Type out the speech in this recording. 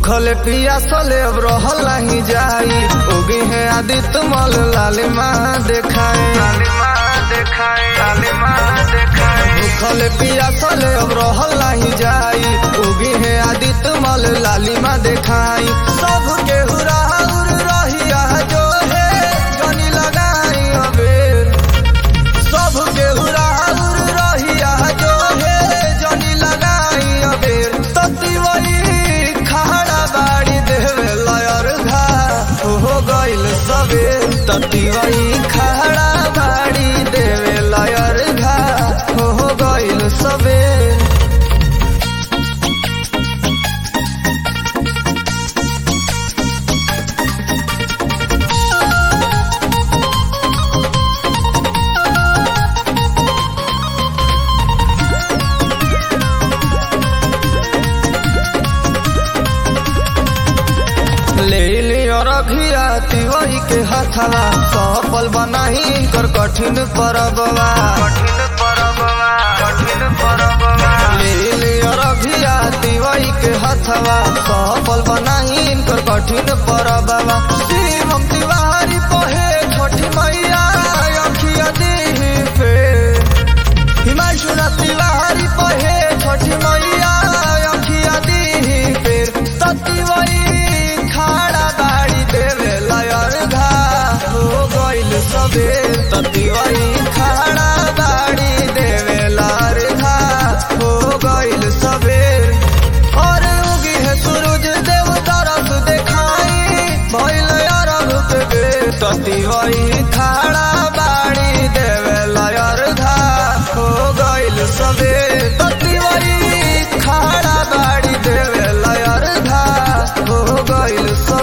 भूखल पियासले अब रहल नहीं जाई, उगी है आदित्य मल लालिमा देखाए, लालिमा देखाए, लालिमा देखाए। भूखल पियासले अब रहल नहीं जाई, उगी है आदित्य मल लालिमा देखाई। सब के हुराउर रहिया जो है जनी लगाई अबेर, सब के हुराउर रहिया जो है जनी लगाई अबेर। तती वही खड़ा बाड़ी देवे लयर घा हो गइल सबेर, तती वही खड़ा बाड़ी देवे लयर घा हो गइल सबेर। ले लियो रघिया तिवही के हथवा, सफल बनाही कर कठिन परबवा, कठिन परबवा, कठिन परबवा। ले लियो रघिया तिवही के हथवा, सफल बनाही कर कठिन परबवा। शिवम तिवारी पहे छोटी मैया अखिया दीही पे, हिमांशु तिवारी पहे छोटी मैया अखिया दीही पे। तती वही खड़ा बाड़ी देवे लयर घा हो गइल सबेर, तती वही खड़ा बाड़ी देवे लयर घा हो गइल सबेर। और उगी है सूरज देव तरफ देखाई, भइल अरब के बेर, तती वही खड़ा बाड़ी देवे लयर घा हो गइल सबेर, तती वही खड़ा बाड़ी देवे लयर घा हो गइल सबेर।